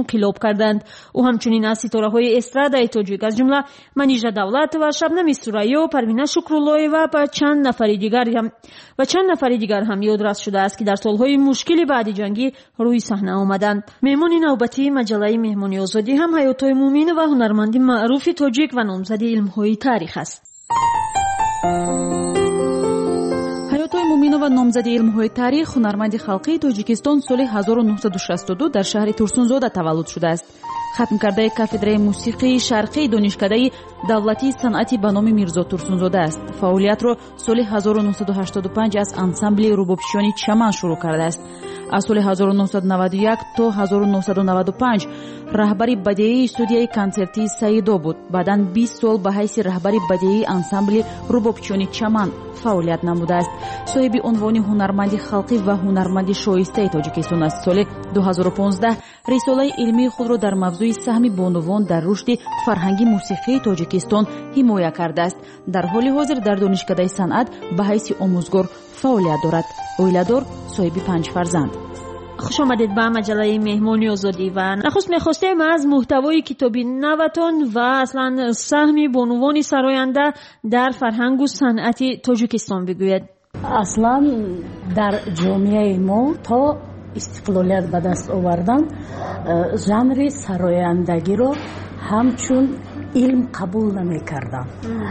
инқилоб карданд. ӯ ҳамчунин аз ситораҳои эстрадаи тоҷик аз ҷумла Манижа Давлат ва Шабнами Сурайё, Парвина Шукруллоева ва чанд нафари дигар ҳам ёдрас шудааст, ки дар солҳои мушкили баъдиҷангӣ рӯи саҳна омаданд. меҳмони навбатии маҷаллаи Меҳмони озодӣ ҳам Ҳаётой Муминова, ҳунарманди маъруфи тоҷик ва номзади илмҳои таърих аст. ҳаётой Муминова, номзади илмҳои таърих, ҳунарманди халқии Тоҷикистон, соли 1962 дар шаҳри Турсунзода таваллуд шудааст. хатм кардаи кафедраи мусиқии шарқии донишкадаи давлатии санъати ба номи Мирзо Турсунзода аст. фаъолиятро соли 1985 аз ансамбли рубобшиёни чаман шурӯъ кардааст. аз соли 1991 то 1995 раҳбари бадеии студияи консертии Саидо буд. баъдан 20 сол ба ҳайси раҳбари бадеии ансамбли рубобшиёни чаман фаъолият намудааст. соҳиби унвони ҳунарманди халқӣ ва ҳунарманди шоистаи Тоҷикистон аст. соли 2015 рисолаи илмии худро дар мавзӯи саҳми бонувон дар рушди фарҳанги мусиқии Тоҷикистон ҳимоя кардааст. дар ҳоли ҳозир дар донишкадаи санъат ба ҳайси омӯзгор фаъолият дорад. оиладор, соҳиби 5 фарзанд. хуш омадед ба маҷалаи Меҳмони озодӣ. ва нахуст мехостем аз муҳтавои китоби наватон ва аслан саҳми бонувони сароянда дар фарҳангу санъати Тоҷикистон бигӯед. аслан дар ҷомеаи мо то истиқлолият ба даст овардан жанри сарояндагиро ҳамчун илм қабул намекарданд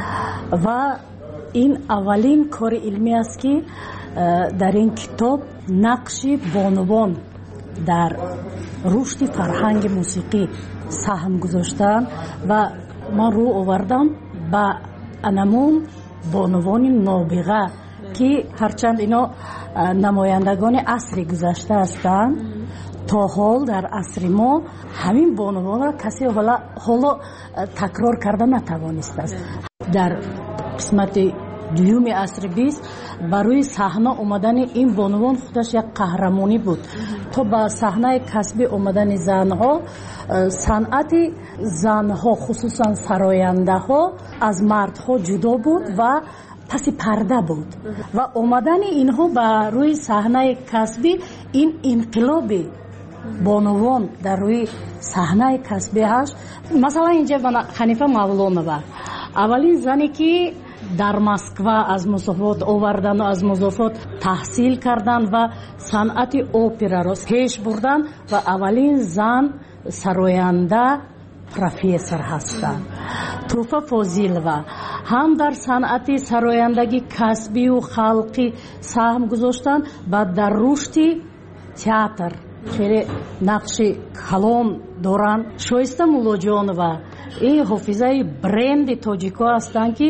ва ин аввалин кори илмӣ аст, ки дар ин китоб нақши бонувон дар рушди фарҳанги мусиқӣ саҳм гузоштанд ва ман рӯ овардам ба анамун бонувони нобиға, ки ҳарчанд ино намояндагони асри гузашта ҳастанд, то ҳол дар асри мо ҳамин бонувонро касе ҳоло такрор карда натавонистааст. дар қисмати дуюми асри 20 ба рӯи саҳна омадани ин бонувон худаш як қаҳрамонӣ буд. то ба саҳнаи касбӣ омадани занҳо, санъати занҳо хусусан сарояндаҳо аз мардҳо ҷудо буд ва паси парда буд ва омадани инҳо ба рӯи саҳнаи касбӣ ин инқилоби бонувон дар рӯи саҳнаи касбӣ ҳашт. масалан инҷа Ханифа Мавлонова аввалин зане, ки дар Москва аз мусофот овардан ва аз музофот таҳсил кардан ва санъати операро пеш бурдан ва аввалин зан сароянда профессор ҳастанд. Туфа Фозилова ҳам дар санъати сарояндагӣ касбию халқӣ саҳм гузоштанд ва дар рушди театр хеле нақши калон доранд. Шоиста Муллоҷонова ин ҳофизаи бренди тоҷико ҳастанд, ки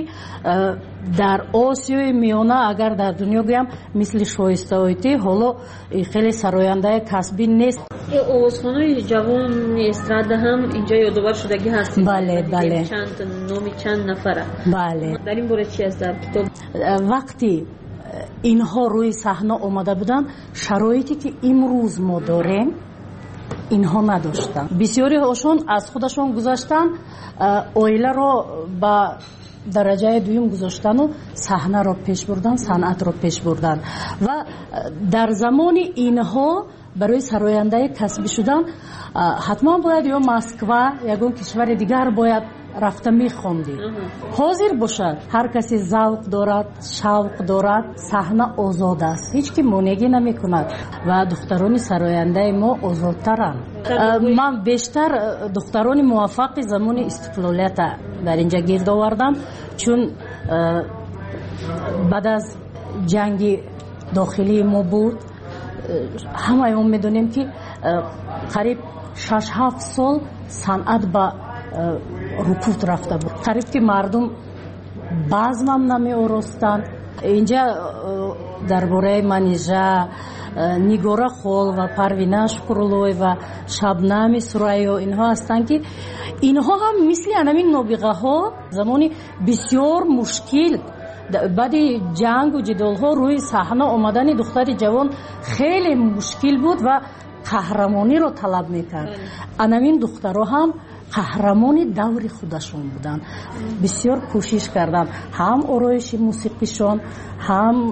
дар Осиёи миёна, агар дар дунё гӯям, мисли Шоиста Ойтӣ ҳоло хеле сарояндаи касбӣ нест. овозхонаи ҷавони эстрада ҳам инҷа ёдовар шудагӣ ҳаст. бале номи чанд нафара. бале дар ин бора чи аст дар китоб? вақти инҳо рӯи саҳна омада буданд, шароите ки имрӯз мо дорем инҳо надоштанд. бисёриҳошон аз худашон гузаштанд, оиларо ба дараҷаи дуюм гузоштану саҳнаро пеш бурдан, санъатро пеш бурдан ва дар замони инҳо барои сарояндаи касбӣ шудан ҳатман бояд ё Москва ягон кишвари дигар бояд рафта мехондӣ. ҳозир бошад ҳар касе завқ дорад, шавқ дорад, саҳна озод аст, ҳеҷ ки монегӣ намекунад ва духтарони сарояндаи мо озодтаранд. ман бештар духтарони муваффақи замони истиқлолията дар инҷа гирд овардам, чун баъд аз ҷанги дохилии мо буд. ҳамаён медонем, ки қариб 6-7 сол санъат ба рукут рафта буд. қариб ки мардум баъзмам намеоростанд. инҷа дар бораи Манижа, Нигора Хол ва Парвина Шукруллоева, Шабнами Сурайё инҳо ҳастанд, ки инҳо ҳам мисли анамин нобиғаҳо замони бисёр мушкил баъди ҷангу ҷидолҳо рӯи саҳна омадани духтари ҷавон хеле мушкил буд ва қаҳрамониро талаб мекард. анамин духтаро ҳам қаҳрамони даври худашон буданд. бисёр кӯшиш карданд ҳам ороиши мусиқишон, ҳам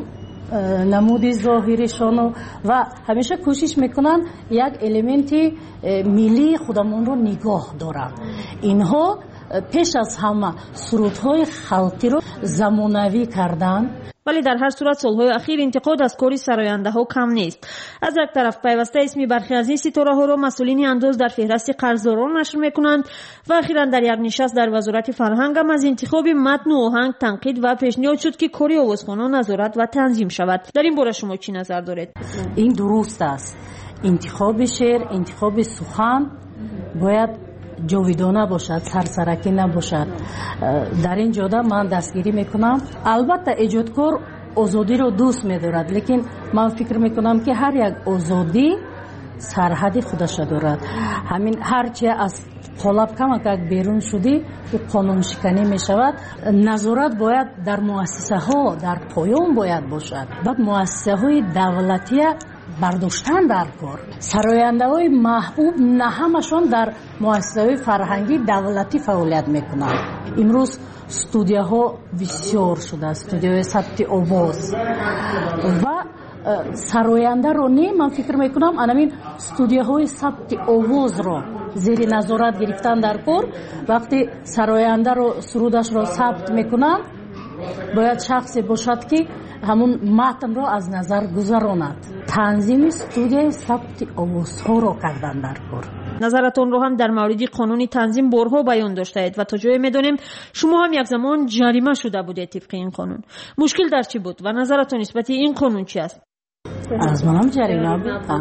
намуди зоҳиришону ва ҳамеша кӯшиш мекунанд як элементи миллии худамонро нигоҳ доранд. Инҳо пеш аз ҳама сурудҳои халқиро замонавӣ карданд. ولی در هر صورت سالهای اخیر انتقاد از کاری سراینده ها کم نیست. از یک طرف پیوسته اسم برخی از این ستاره ها را مسئولین اندوز در فهرست قرضداران نشر میکنند و اخیراً در یک نشست در وزارت فرهنگ هم از انتخاب متن و آهنگ تنقید و پیشنهاد شد که کاری آوازخوانان نظارت و تنظیم شود. در این باره شما چی نظر دارید؟ این درست است. انتخاب شعر، انتخاب سخن باید جاویدانه باشد، سرسرکی نباشد. در این جاده من دستگیری میکنم. البته ایجادکار آزادی رو دوست می‌دارد، لیکن من فکر میکنم که هر یک آزادی سرحد خودش دارد. همین هرچی از قالب کمک بیرون شدی و قانون شکنی میشود. نظارت باید در مؤسسه ها در پایان باید باشد. بعد مؤسسه های دولتی برداشتن در کار. سراینده های محبوب نه همشون در مؤسسه فرهنگی دولتی فعالیت میکنند. امروز استودیوها بسیار شده، استودیوهای ثبت آواز و سراینده رو من فکر میکنم انامین استودیوهای ثبت آواز رو زیر نظارت گرفتن در کار. وقتی سراینده رو سرودش رو ثبت میکنن باید شخصی باشد که همون متن رو از نظر گذراند. تنظیم استودیوی ثبت آوازها رو کردن در کار. نظرتون رو هم در مورد قانون تنظیم برها بیان داشته اید و تا جایی میدونیم شما هم یک زمان جریمه شده بودید طبق این قانون. مشکل در چی بود و نظرتون نسبت این قانون چی است؟ از من هم جریمه بود.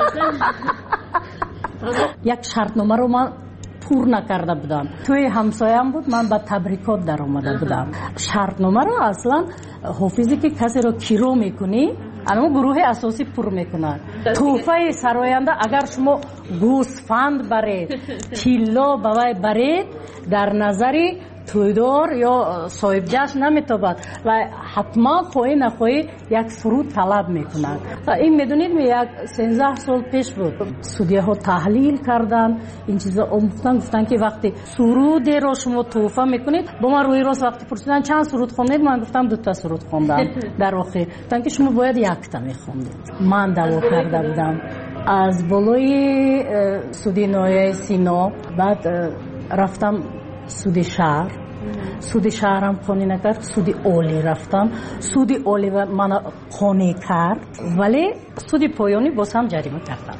یک شرطنامه رو من پور نکرده بودم. توی همسایم بود، من با تبریکات در آمده بودم. شرطنامه رو اصلا حافظی که کسی رو کیرو میکنی اما گروه اساسی پر میکنن. توفه سراینده اگر شما گوسفند برید، تیلا بوی برید، در نظری تویدار یا صاحب جشن نمیتابد و حتما خواهی نخواهی یک سرود طلب میکنند. این میدونید یک 13 سال پیش بود سودیه ها تحلیل کردن، این چیزا آموختن، گفتن که وقتی سرودی رو شما توفه میکنید، با من روی راست وقتی پرسیدن چند سرود خوندید، من گفتم 2 سرود خوندم. در آخر گفتن که شما باید 1 میخوندید. من دعوا کرده بودم از بالای سودی نویه سینا، بعد رفتم سودی شهر. سودی شهرم خونی نکرد، سودی اولی رفتم. سودی اولی من خونی کرد ولی سودی پایانی باز هم جریمه کردم.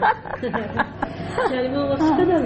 جریمه واسه چقدر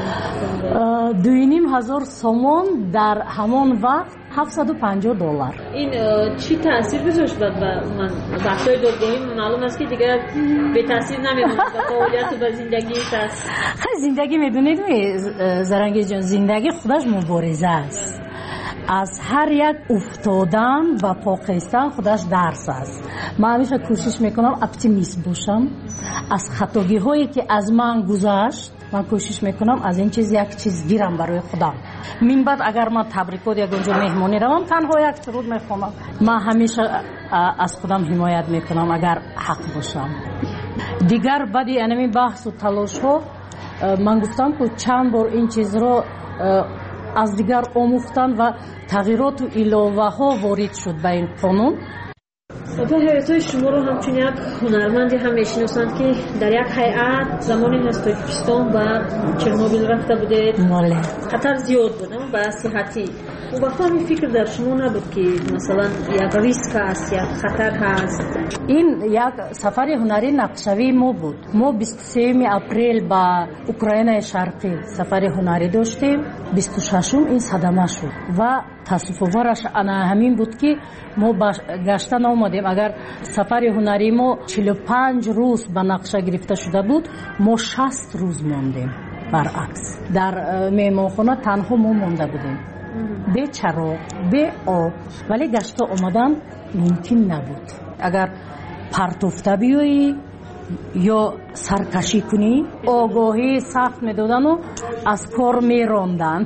بود؟ 2,500 سومون در همان وقت $750. این چی تاثیر گذاشت بعد من بخشای دادگاهی معلوم است که دیگه به تاثیر نمیمونه و فعالیت و زندگی است. خیلی زندگی میدونید زرنگی جان، زندگی خودش مبارزه است. از هر یک افتادن و پاکستان خودش درس است. من همیشه کوشش میکنم اپتیمیست باشم. از خطاگی هایی که از من گذشت من کوشش میکنم از این چیز یک چیز گیرم برای خودم. من بعد اگر من تبریکات یا گنجو مهمانی روم تنها یک سرود میخونم. من همیشه از خودم حمایت میکنم اگر حق باشم. دیگر بعدی انمی بحث و تلاش ها من گفتم که چند بار این چیز رو از دیگر آموختن و تغییرات و علاوه ها وارد شد به این قانون. با هیئت‌های شما رو همچون یک هنرمندی هم میشناسند که در یک هیئت زمانی از تاجیکستان و چرنوبیل رفته بوده. خطر زیاد بود به صحتی. اون وقتا همین فکر در شما نبود که مثلا یک ریسک است، یک خطر هست؟ این یک سفر هنری نقشوی ما بود. ما 23 اپریل با اوکراین شرقی سفر هنری داشتیم. 26 این صدمه شد و تصفیه‌ورش همین بود که ما گشتن آمدیم. اگر سفر هنری ما 45 روز به نقشه گرفته شده بود، ما 60 روز ماندیم. برعکس در مهمانخانه تنها ما مانده بودیم، به چراغ، به آب، ولی گشته آمدن ممکن نبود. اگر پرتوفته بیایی یا سرکشی کنی آگاهی سخت میدادن و از کار میراندن.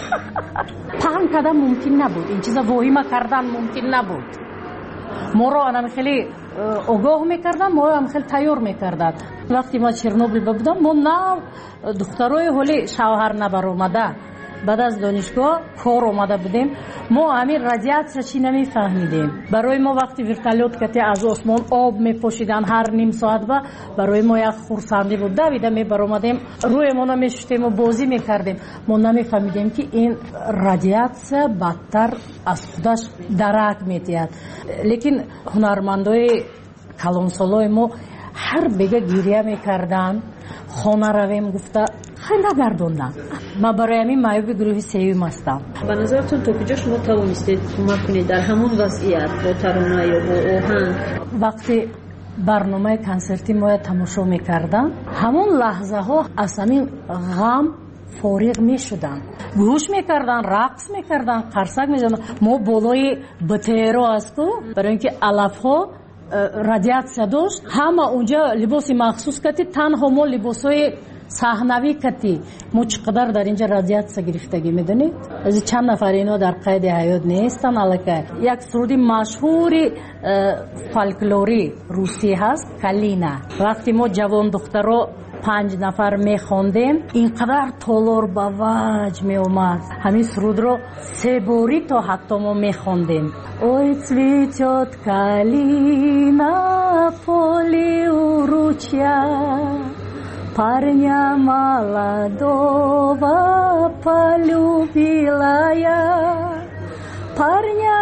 پهن کردن ممکن نبود، این چیزا واهمه کردن ممکن نبود. ما رو هم خیلی آگاه میکردن، ما رو هم خیلی تیار میکردن. وقتی ما چرنوبیل بودم ما نه دخترای حالی شوهر نبر اومده، بعد از دانشگاه کار اومده بودیم. ما همین رادیاتسیا چی نمیفهمیدیم. برای ما وقتی ورتالیوت کتی از آسمان آب میپاشیدن هر نیم ساعت و برای ما یک خورسندی بود. دویده میبرامدیم روی ما نمیشتیم و بازی میکردیم. ما نمیفهمیدیم که این رادیاتسیا بدتر از خودش درک میتید. لیکن هنرمندای کلانسالای ما هر بگه گریه میکردن، خانه رویم گفته خیلی نگردوندن. ما برای همین معیوب گروه سیوم هستم. به نظرتون تا کجا شما توانستید کمک کنید در همون وضعیت با ترانه یا با آهنگ؟ وقتی برنامه کنسرتی ما تماشا میکردن همون لحظه ها از همین غم فارغ میشدن، گوش میکردن، رقص میکردن، قرصک میزدن. ما بالای بطیرو هستو برای اینکه علف ها رادیاتسیا داشت، همه اونجا لباسی مخصوص کتی، تنها ما لباسای صحنوی کتی. ما چقدر در اینجا رادیاتسیا گرفتگی میدونید؟ از چند نفر اینا در قید حیات نیستن. الکه یک سرودی مشهوری فولکلوری روسی هست، کالینا. وقتی ما جوان دخترها 5 نفر میخوندیم اینقدر تالار با وجه میومد. همین سرود رو 3 باری تا حتی ما میخوندیم. Ой, цветет калина, поле у ручья, парня молодого полюбила я, парня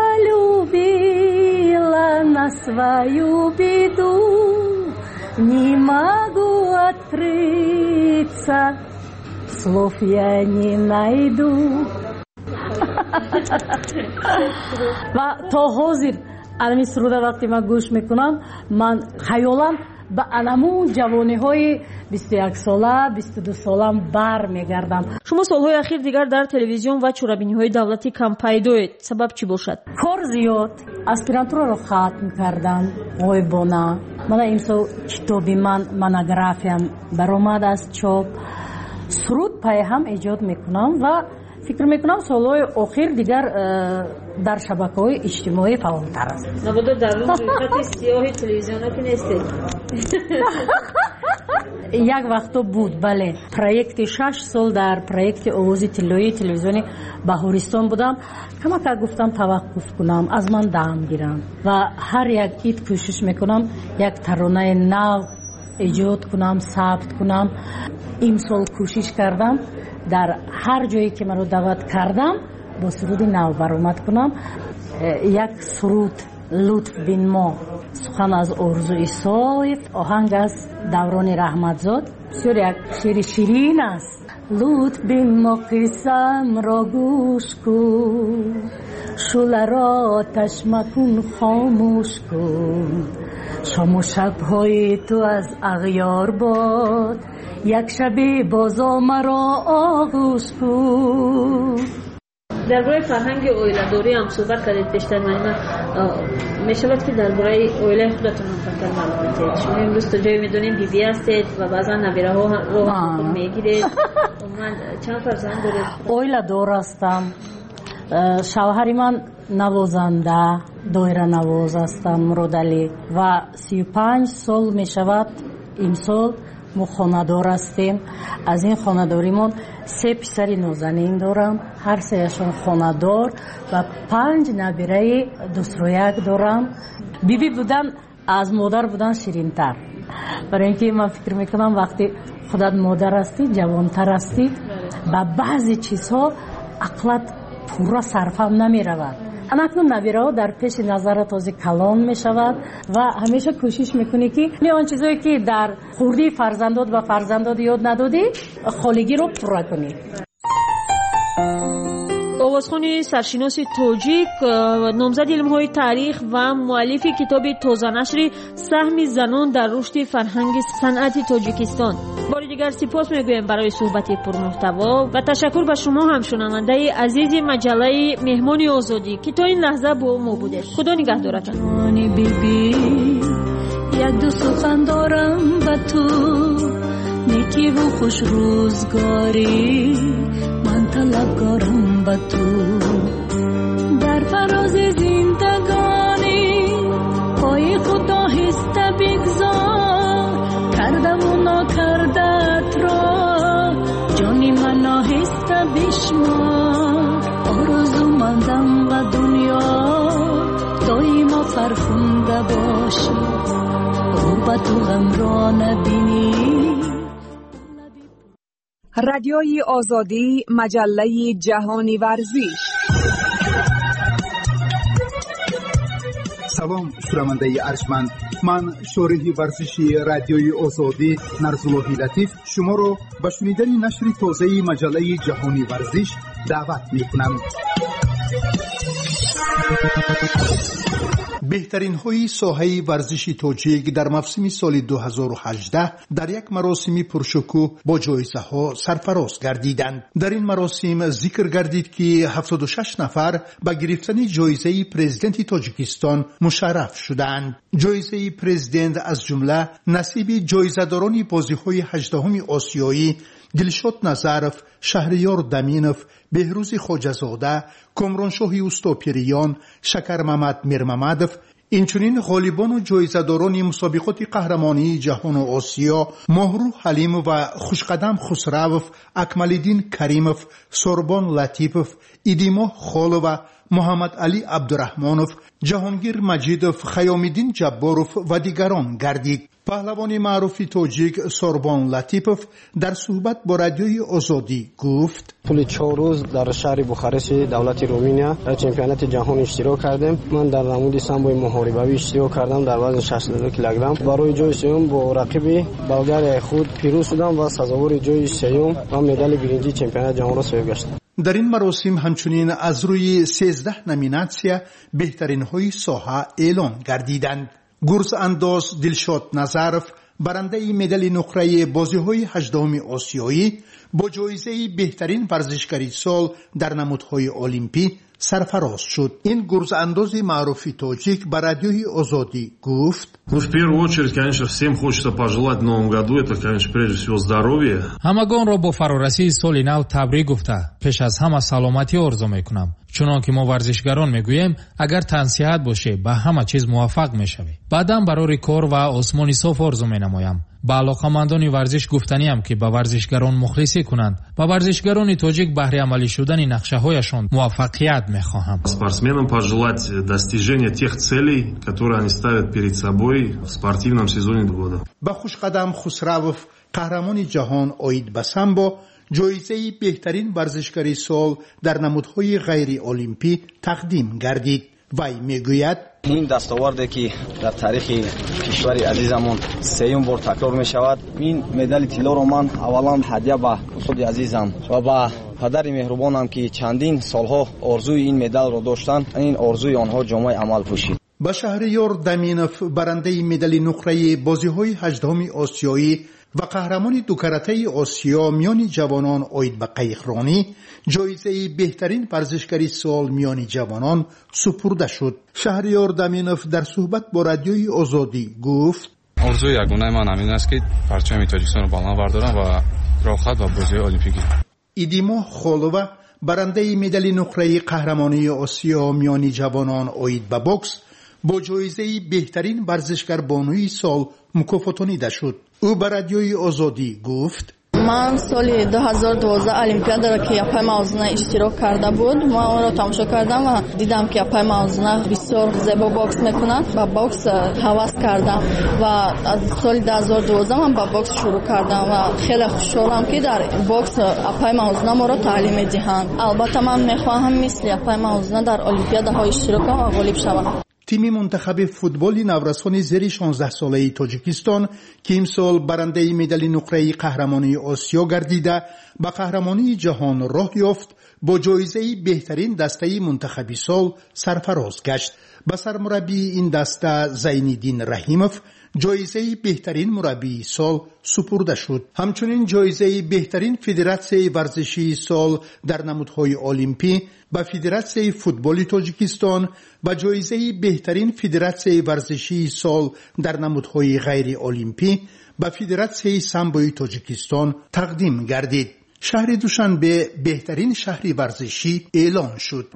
полюбила на свою беду, не могу открыться, слов я не найду. و تا حاضر علمی سروده وقتی من گوش میکنم من خیالم به علمون جوانی های 21 ساله 22 ساله بر میگردم. شما سالهای اخیر دیگر در تلویزیون و چورابینی های دولتی کم پیدایید. سبب چی باشد؟ کار زیاد. اسپیرانتورا رو ختم کردم. غایبانه. من امسال کتابی من مونوگرافیم برآمد از چاپ. سرود پای هم ایجاد میکنم و فکر میکنم سالهای اخیر دیگر در شبکه‌های اجتماعی فعالتر است. نبوده در اون خط سیاه تلویزیون ها که نیستید؟ یک وقتا بود، بله. پروژه 6 سال در پروژه آواز طلایی تلویزیونی بهارستان بودم. کمک گفتم توقف کنم، از من دام گیرم و هر یک اید کوشش میکنم یک ترانه نو ایجاد کنم، ثبت کنم. این سال کوشش کردم در هر جایی که من رو دعوت کردم با سرود نو برآمد کنم. یک سرود لطف بین ما، سخن از آرزوی صایف، آهنگ از دوران رحمتزاد. بسیار یک شعر شیرین است. لطف بین ما قسم را گوش کن، شعله را آتش مکن خاموش کن، شام و شب‌های تو از اغیار باد، یک شبی بازا مرا آغوش کن. درباره فرهنگ اویله‌داری هم صحبت کردید بیشتر. من میشود که درباره اویله خودتون هم کمتر معلومات دارید. شما امروز تا جایی میدونیم بی هستید و بعضا نویره ها رو میگیرید. من چند فرزند دارید؟ اویله‌دار هستم. شوهر من نوازنده دایره نواز هستم، مرادعلی، و 35 سال میشود امسال ما خانه‌دار هستیم. از این خانه‌داریمون 3 پسر نازنین دارم، هر سهشون خانه‌دار و 5 نبیره دوسترویک دارم. بیبی بودن از مادر بودن شیرین‌تر، برای اینکه من فکر میکنم وقتی خودت مادر هستی جوانتر هستی و بعضی چیزها عقلت پورا صرفم نمیرود. اکنون نویره ها در پیش نظرت تازه کلان می شود و همیشه کوشش میکنی که آن چیزایی که در خوردی فرزندات و فرزندات یاد ندادی خالگی رو پورا کنی. آوازخوان سرشناس تاجیک، نامزد علم‌های تاریخ و مؤلف کتاب تازه نشر سهم زنان در رشد فرهنگ صنعت تاجیکستان. بار دیگر سپاس میگویم برای صحبت پرمحتوا و تشکر به شما هم شنونده عزیز مجله مهمان آزادی که تا این لحظه با ما بودید. خدا نگهدارتان. یک دو سخن دارم با تو، نیکی و خوش روزگاری، من طلبکارم با تو. در فراز زندگانی پای خود آهسته بگذار، کردم و ناکردت را جانی من آهسته بشمار. آرزو آمدم و دنیا دایما فرخنده باشی رو به تو غم را نبینی. رادیوی آزادی، مجله جهانی ورزش. سلام شنونده ارجمند، من شارح ورزشی رادیوی آزادی نرزاللهی لطیف شما را به شنیدن نشر تازه مجله جهانی ورزش دعوت می‌کنم. بهترین های ساحه ورزشی تاجیک در موسم سال 2018 در یک مراسم پرشکوه با جایزه ها سرفراز گردیدند. در این مراسم ذکر گردید که 76 نفر به گرفتن جایزه پرزیدنت تاجیکستان مشرف شدند. جایزه پرزیدنت از جمله نصیب جایزه‌داران بازی‌های 18 آسیایی دلشاد نظرف، شهریار دمینف، بهروز خواجه‌زاده، کامرانشاه اوستاپیریان، شکر محمد میرمحمدف، اینچنین غالبان و جایزه‌داران مسابقات قهرمانی جهان و آسیا ماهرو حلیم و خوشقدم خسروف، اکمالدین کریمف، سوربان لطیفف، ایدیما خالو و محمد علی عبدالرحمنف، جهانگیر مجیدف، خیامالدین جبارف و دیگران گردید. پهلوان معروف تاجیک سوربان لطیفف در صحبت با رادیوی آزادی گفت: طول 4 روز در شهر بوخارست دولت رومانیا در چمپیونات جهان اشتراک کردم. من در نمود سامبو محاربوی اشتراک کردم در وزن 62 کیلوگرم. برای جای سوم با رقیب بلغار خود پیروز شدم و سزاوار جای سوم و مدال برنزی چمپیونات جهان را صاحب گشتم. در این مراسم همچنین از روی 13 نامیناسیا بهترین های ساحه اعلام گردیدند. گرز انداز دلشاد نظرف برنده مدال نقره بازی‌های 18 آسیایی با جایزه بهترین ورزشکاری سال در نمودهای المپی سرفراز شد. این گرز انداز معروف تاجیک به رادیوی آزادی گفت: в первую очередь, конечно, всем хочется пожелать в новом году, это, конечно, прежде всего здоровье. ҳамагонро бо фарорасии соли нав табрик гуфта, пеш аз ҳама саломатӣ орзу мекунам. чунон ки мо варзишгарон мегӯем, агар тансиҳат бошӣ, ба ҳама чиз муваффақ мешавӣ. баъдан барори кор ва осмони соф орзу менамоям. ба алоқамандони варзиш гуфтаниам ки ба варзишгарон мухлисӣ кунанд. ба варзишгарони тоҷик баҳри амалӣ шудани нақшаҳояшон муваффақият мехоҳам. Спортсменам пожелать достижения тех целей, которые они ставят перед собой в спортивном сезоне года. با خوشقدم خسروف قهرمان جهان اوید به سامبو جایزه بهترین ورزشکاری سال در نمودهای غیر المپی تقدیم گردید. وی میگوید: این دستاورده که در تاریخ کشور عزیزمون سوم بار تکرار می شود. این مدال طلا رو من اولا هدیه به خود عزیزم و به پدر مهربانم که چندین سالها آرزوی این مدال رو داشتن، این آرزوی آنها جامعه عمل پوشید. با شهریار دمینف برنده مدال نقره بازی‌های 18 آسیایی و قهرمان دو کرته آسیا میان جوانان اوید به قیقرانی جایزه بهترین ورزشکاری سال میان جوانان سپرده شد. شهریار دمینف در صحبت با رادیوی آزادی گفت: آرزوی یگانه من همین است که پرچم تاجیکستان رو بالا بردارم و راه خط و بازی المپیک. ایدیما خالوه برنده مدال نقره قهرمانی آسیا میان جوانان اوید به بوکس با جایزه بهترین ورزشکار بانوی سال مکافاتانیده شد. او به رادیوی آزادی گفت: من سال 2012 المپیاد را که یپای موازنه اشتراک کرده بود، من آن را تماشا کردم و دیدم که یپای موازنه بسیار زیبا باکس میکنند. با باکس هوس کردم و از سال 2012 من با باکس شروع کردم و خیلی خوشحالم که در باکس یپای موازنه ما را تعلیم میدهند. البته من میخواهم مثل یپای موازنه در المپیاد ها اشتراک کنم و غالب شوم. تیم منتخب فوتبال نورسان زیر 16 ساله تاجیکستان که امسال برنده مدال نقره قهرمانی آسیا گردیده به قهرمانی جهان راه یافت با جایزه بهترین دسته منتخبی سال سرفراز گشت. به سرمربی این دسته زینالدین رحیموف جایزه بهترین مربی سال سپرده شد. همچنین جایزه بهترین فدراسیون ورزشی سال در نمودهای المپی به فدراسیون فوتبال تاجیکستان و جایزه بهترین فدراسیون ورزشی سال در نمودهای غیر المپی به فدراسیون سامبوی تاجیکستان تقدیم گردید. شهر دوشنبه بهترین شهری ورزشی اعلان شد.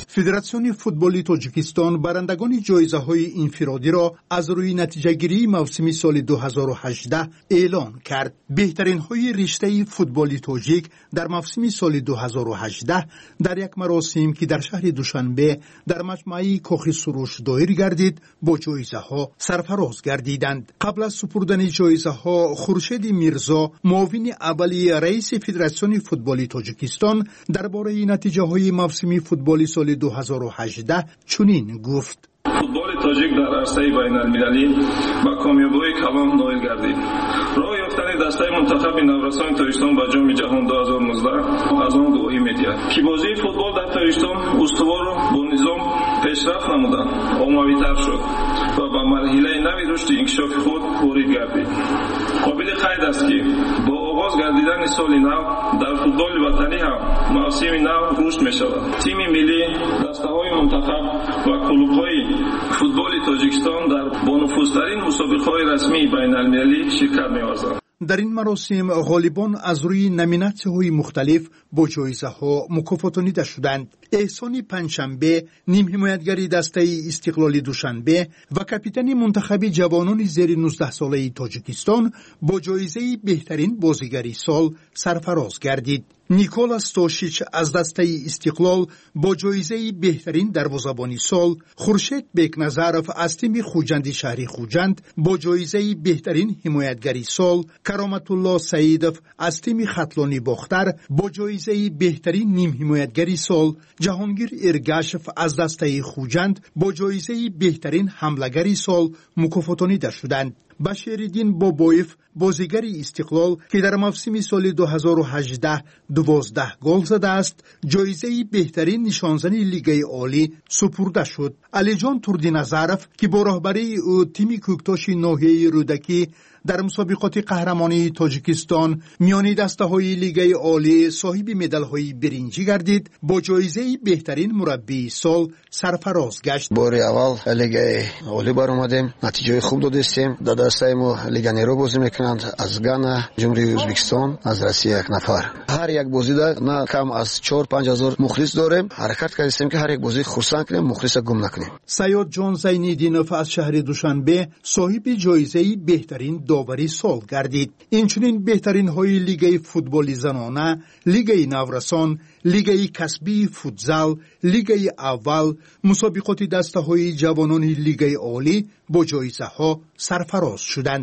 فدراسیون فوتبال تاجیکستان برندگان جایزه‌های انفرادی را از روی نتیجه‌گیری موسم سال 2018 اعلان کرد. بهترین‌های رشته فوتبال تاجیک در موسم سال 2018 در یک مراسم که در شهر دوشنبه در مجمع کاخ سروش دایر گردید با جایزه‌ها سرفراز گردیدند. قبل از سپردن جایزه‌ها خورشید میرزا معاون اولی رئیس فدراسیون فوتبال تاجیکستان درباره نتیجه‌های موسم فوتبال سال 2018 چنین گفت: فوتبال تاجیک در عرصه بین‌المللی با کامیابی‌های کلان نائل گردید. راه یافتن دسته منتخب نورسان تاجیکستان به جام جهان 2019 از آن گواهی می‌دهد که بازی فوتبال در تاجیکستان استوار و با نظام پیشرفت نموده، عمومی‌تر شد و به مرحله نوی رشد انکشاف خود وارد گردید. قابل قید است که با آغاز گردیدن سال نو در فوتبال وطنی هم موسم نو رشد می‌شود. تیم ملی، دسته‌های منتخب و کلوب‌های فوتبال تاجیکستان در بانفوذترین مسابقه‌های رسمی بین‌المللی شرکت می‌ورزند. در این مراسم غالبان از روی نامیناسی‌های مختلف با جایزه‌ها مکافاتانیده شدند. احسان پنجشنبه، نیم حمایتگری دسته استقلال دوشنبه و کاپیتان منتخب جوانان زیر 19 ساله تاجیکستان با جایزه بهترین بازیگری سال سرفراز گردید. نیکولاس توشیچ از دسته استقلال با جایزه بهترین دروازه‌بان سال، خورشید بیکنظرف از تیم خوجند شهری خوجند با جایزه بهترین حمایتگری سال، کرامت الله سعیدов از تیم خطلانی باختر با جایزه بهترین نیم حمایتگری سال، جهانگیر ارگاشف از دسته خوجند با جایزه بهترین حمله‌گری سال مکافاتانیده شدند. بشیرالدین بابایف بازیگر استقلال که در موسم سال 2018 12 گل زده است، جایزه بهترین نشانزن لیگ عالی سپرده شد. علیجان تردینظرف که با راهبری تیم کوکتاش ناحیه رودکی در مسابقات قهرمانی تاجیکستان میان دسته‌های لیگ عالی صاحب مدال‌های برنجی گردید، با جایزه بهترین مربی سال سرفراز گشت. بار اول لیگ عالی بار اومدیم، نتیجه خوب دادیم. در دسته ما لیگانرو بازی میکنند، از گانا، جمهوری ازبکستان، از روسیه یک نفر. هر یک بازی در نه کم از 4-5 هزار مخلص داریم. حرکت کردیم که هر یک بازی خرسند کنیم، مخلص گم نکنیم. سیاد جان زینیدینوف از شهر دوشنبه صاحب جایزه بهترین داوری سال گردید. اینچنین بهترین های لیگ فوتبال زنانه، لیگ نورسان، لیگ کسبی فوتزال، لیگ اول، مسابقات دسته های جوانان لیگ عالی با جایزه ها سرفراز شدند.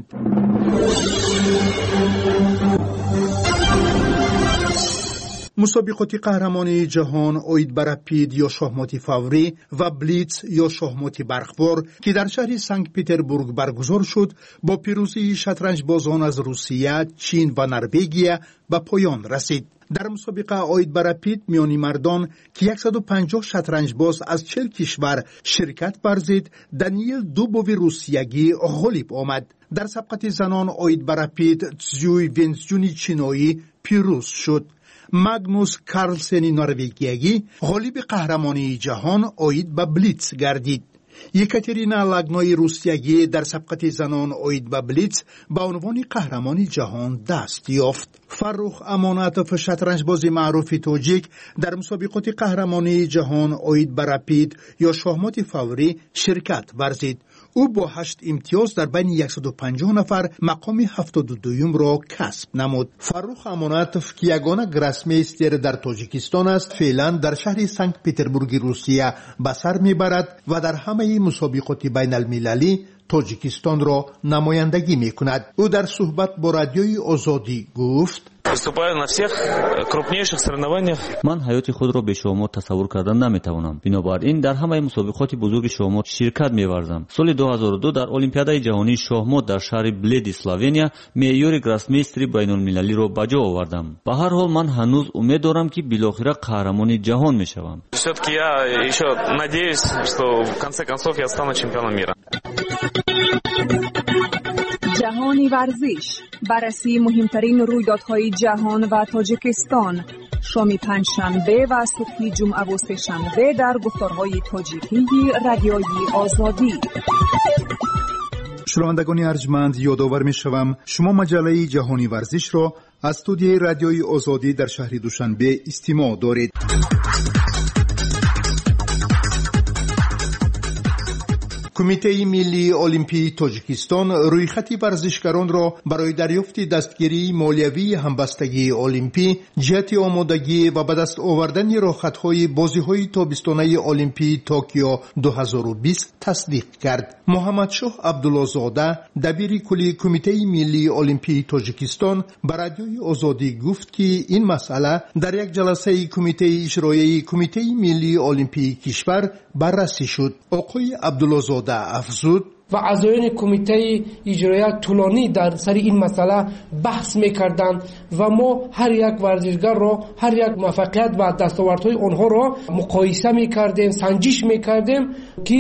مسابقات قهرمانی جهان اوید برپید یا شاهمات فوری و بلیتز یا شاهمات برقوار که در شهر سنت پتربورگ برگزار شد با پیروزی شطرنج بازان از روسیه، چین و نروژ به پایان رسید. در مسابقه اوید برپید میانی مردان که 150 شطرنج باز از 40 کشور شرکت ورزید، دانیل دوبوی روسیگی غالب آمد. در سبقت زنان اوید برپید تزیوی ونزجونی چینایی پیروز شد. ماگنوس کارلسن نروژیگی غالب قهرمانی جهان اوید به بلیتز گردید. یکاترینا لاگنوی روسیگی در سبقت زنان اوید به بلیتز به عنوان قهرمان جهان دست یافت. فرخ اماناتوف شطرنج بازی معروف تاجیک در مسابقات قهرمانی جهان اوید برپید یا شاهمات فوری شرکت ورزید. او با 8 امتیاز در بین 150 نفر مقام 72 را کسب نمود. فرخ اماناتوف که یگانه گراسمیستر در تاجیکستان است، فعلا در شهر سنت پتربورگ روسیه به سر میبرد و در همه مسابقات بین المللی تاجیکستان را نمایندگی میکند. او در صحبت با رادیوی آزادی گفت: من حیات خود را به شاهمات تصور کردن نمیتوانم. بنابراین در همه مسابقات بزرگ شاهمات شرکت می‌ورزم. سال 2002 در المپیادای جهانی شاهمات در شهر بلید اسلوونیا معیار گراسمیستری بین‌المللی را به جا آوردم. به هر حال من هنوز امید دارم که بالاخره قهرمان جهان میشوم. Все-таки я еще надеюсь, что в конце концов я стану чемпионом мира. جهانی ورزش، بررسی مهمترین رویدادهای جهان و تاجیکستان، شام پنجشنبه و صبح جمعه و سه‌شنبه در گفتارهای تاجیکی رادیوی آزادی. شنوندگان ارجمند، یادآور می‌شوم شما مجله جهانی ورزش را از استودیوی رادیوی آزادی در شهر دوشنبه استماع دارید. کمیته ملی المپی تاجیکستان رویخط ورزشکاران را برای دریافت دستگیری مالیوی همبستگی المپی، جهت آمادگی و به دست آوردن راهخطهای بازی‌های تابستانه المپی توکیو 2020 تصدیق کرد. محمد شاه عبدالله‌زاده، دبیر کلی کمیته ملی المپی تاجیکستان، به رادیوی آزادی گفت که این مسئله در یک جلسه کمیته اجرایی کمیته ملی المپی کشور بررسی شد. آقای عبدالله‌زاده افزود و اعضایان کمیته اجرایی طولانی در سر این مسئله بحث می‌کردند و ما هر یک ورزشکار را، هر یک موفقیت و دستاوردهای آنها را مقایسه می‌کردیم، سنجش می‌کردیم که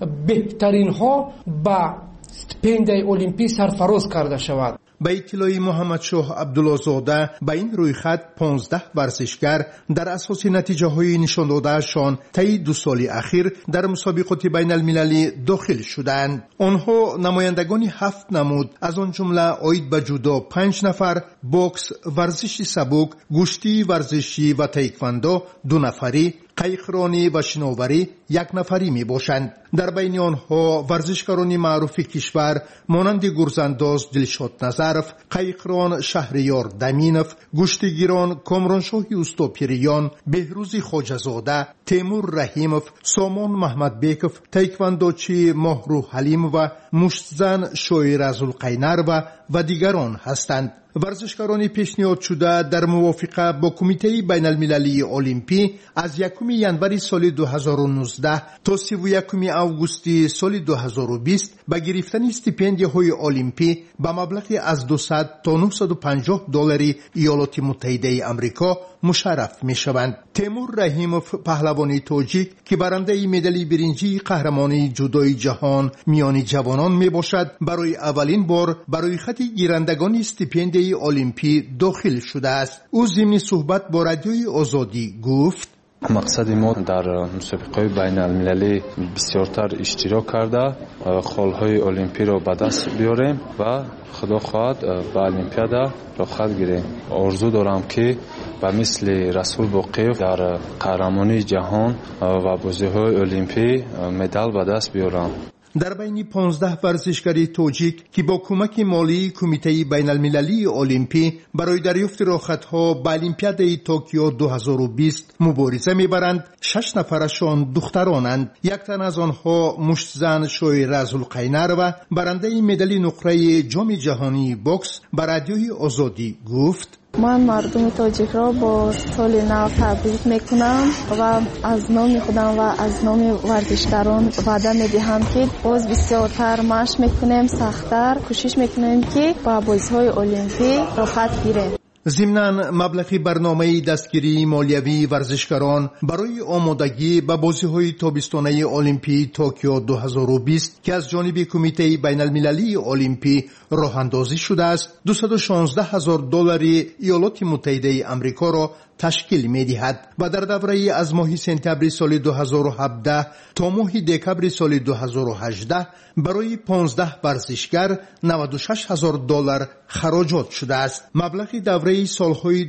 بهترین ها به استیپندیای المپی سرفراز کرده شود. به اطلاع محمد شاه عبدالله‌زاده، به این رویخط 15 ورزشکار در اساس نتیجه های نشان دادهشان طی 2 سال اخیر در مسابقات بین المللی داخل شدند. آنها نمایندگان 7 نمود، از آن جمله عاید به جودو 5 نفر، بوکس، ورزش سبک، گشتی ورزشی و تایکواندو 2 نفری، قایقرانی و شناوری 1 نفری می باشند. در بین آنها ورزشکاران معروف کشور مانند گرزانداز دلشاد نظرف، قایقران شهریار دمینف، گشتیگیران کامرانشاه استوپیریان، بهروز خواجه‌زاده، تیمور رحیمов، سامان محمد بیکов، تایکواندوچی ماهرو حلیم و مشتزن شویر ازالقینر و دیگران هستند. ورزشکاران پیشنهاد شده در موافقه با کمیته بین المللی المپی از 1 ینوری سال 2019 تا 31 آگوست سال 2020 به گرفتن استیپندیهای المپی به مبلغ از 200 تا 950 دلار ایالات متحده آمریکا مشرف می شوند. تیمور رحیمов، پهلوان تاجیک که برنده مدال برنجی قهرمانی جودوی جهان میان جوانان می باشد، برای اولین بار برای خط گیرندگان استیپندی المپی داخل شده است. او ضمن صحبت با رادیوی آزادی گفت: مقصد ما در مسابقه بین المللی بسیارتر اشتراک کرده خالهای المپی را به دست بیاریم و خدا خواهد به المپیادا را خط گیریم. آرزو دارم که به مثل رسول باقیف در قهرمانی جهان و بازی‌های المپی مدال به دست بیارم. در بین 15 ورزشکار تاجیک که با کمک مالی کمیته بین المللی المپی برای دریافت راهخطها به المپیادای توکیو 2020 مبارزه میبرند، 6 نفرشان دخترانند. 1 تن از آنها مشتزن شویر ازالقینر و برنده مدال نقره جام جهانی بوکس به رادیوی آزادی گفت: من مردم تاجیک را با سال نو تبریک میکنم و از نام خودم و از نام ورزشکاران وعده میدهم که باز بسیارتر مشق میکنیم، سخت‌تر کوشش میکنیم که با بازی‌های المپی راحت گیریم. ضمناً مبلغ برنامه دستگیری مالیوی ورزشکاران برای آمادگی به بازی‌های تابستانه المپی توکیو 2020 که از جانب کمیته بین المللی المپی راه اندازی شده است 216,000 دلار ایالات متحده آمریکا را تشکیل می‌دهد و در دوره از ماه سپتامبر سال 2017 تا ماه دکمبر سال 2018 برای 15 ورزشکار 96,000 دلار خراجات شده است. مبلغ دوره سالهای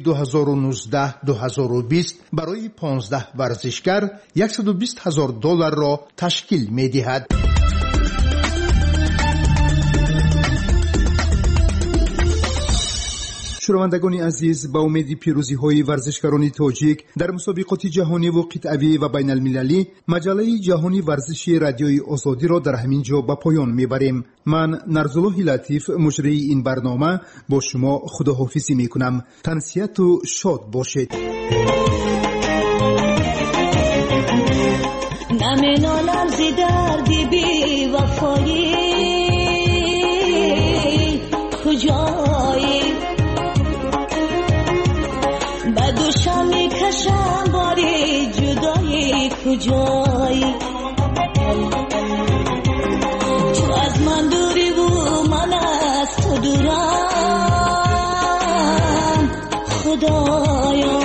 2019-2020 برای 15 ورزشکار 120,000 دلار را تشکیل می‌دهد. شنوندگان عزیز، با امید پیروزی های ورزشکاران تاجیک در مسابقات جهانی و قطعی و بین المللی، مجله جهانی ورزشی رادیوی آزادی را در همین جا به پایان میبریم. من نرزالله لطیف، مجری این برنامه، با شما خداحافظی میکنم. تنسیت و شاد باشید. نمینالم زی دردی بی وفایی، کجایی بدوشم میکشم باری جدایی، کجایی تو از من دوری و من از تو دورم، خدایا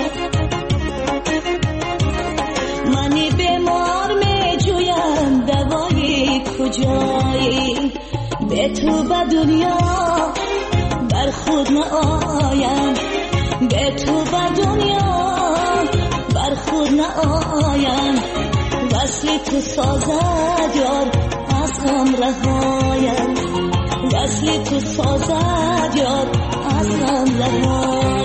منی بیمار میجویم دوایی، کجایی به تو به دنیا بر خود نآیم، به تو به دنیا بر خود نآیم، وصل تو سازد یار از غم رهایم وصل تو سازد یار از غم رهایم